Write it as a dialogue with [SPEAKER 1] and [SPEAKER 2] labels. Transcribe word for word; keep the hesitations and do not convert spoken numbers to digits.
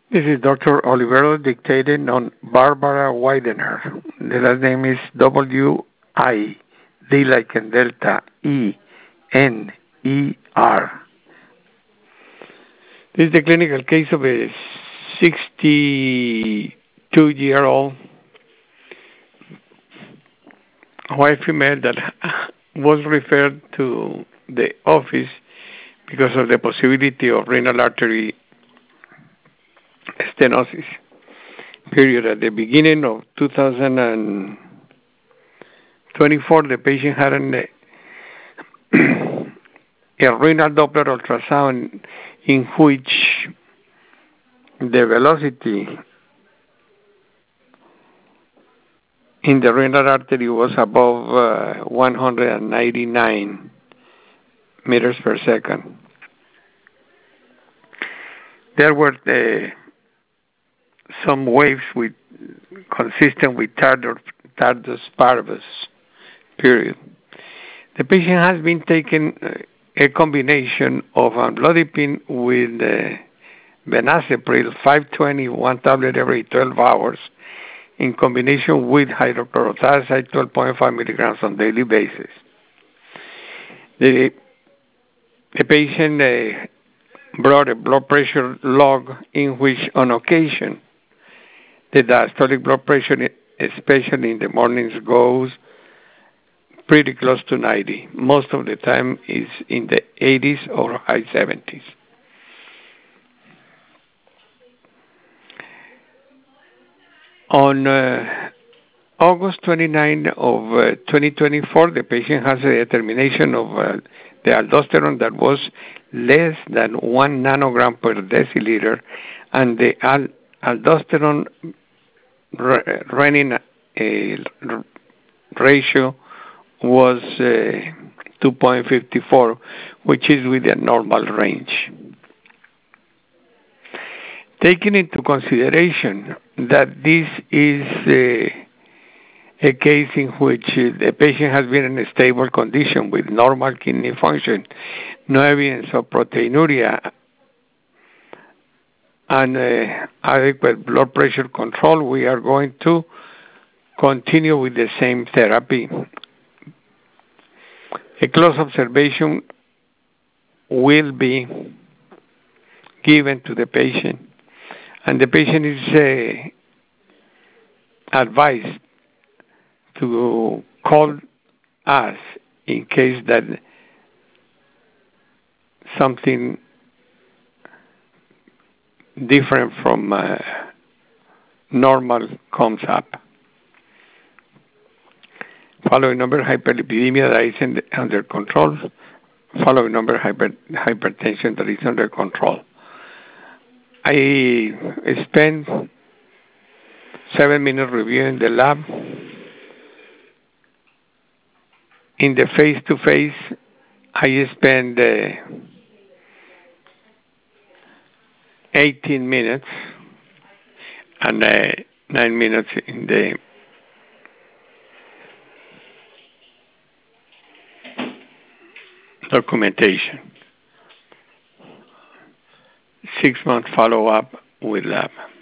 [SPEAKER 1] This is Doctor Olivero dictating on Barbara Widener. The last name is W I D like in Delta E N E R. This is the clinical case of a sixty-two-year-old white female that was referred to the office because of the possibility of renal artery stenosis. Period. At the beginning of two thousand twenty-four, the patient had an, a renal Doppler ultrasound in which the velocity in the renal artery was above uh, one hundred ninety-nine meters per second. There were uh, some waves with consistent with tardus, tardus parvus. Period. The patient has been taking a combination of amlodipine with uh, benazepril five twenty, one tablet every twelve hours, in combination with hydrochlorothiazide twelve point five milligrams on daily basis. The, the patient uh, brought a blood pressure log in which, on occasion, the diastolic blood pressure, especially in the mornings, goes pretty close to ninety. Most of the time is in the eighties or high seventies. On uh, August twenty-ninth of uh, twenty twenty-four, the patient has a determination of uh, the aldosterone that was less than one nanogram per deciliter, and the al- aldosterone r- renin uh, ratio was uh, two point five four, which is within normal range. Taking into consideration that this is uh, a case in which uh, the patient has been in a stable condition with normal kidney function, no evidence of proteinuria, and uh, adequate blood pressure control, we are going to continue with the same therapy. A close observation will be given to the patient, and the patient is uh, advised to call us in case that something different from uh, normal comes up. Following number, hyperlipidemia that is in the, under control. Following number, hyper, hypertension that is under control. I spent seven minutes reviewing the lab. In the face-to-face, I spent uh, eighteen minutes and uh, nine minutes in the documentation. Six month follow-up with lab.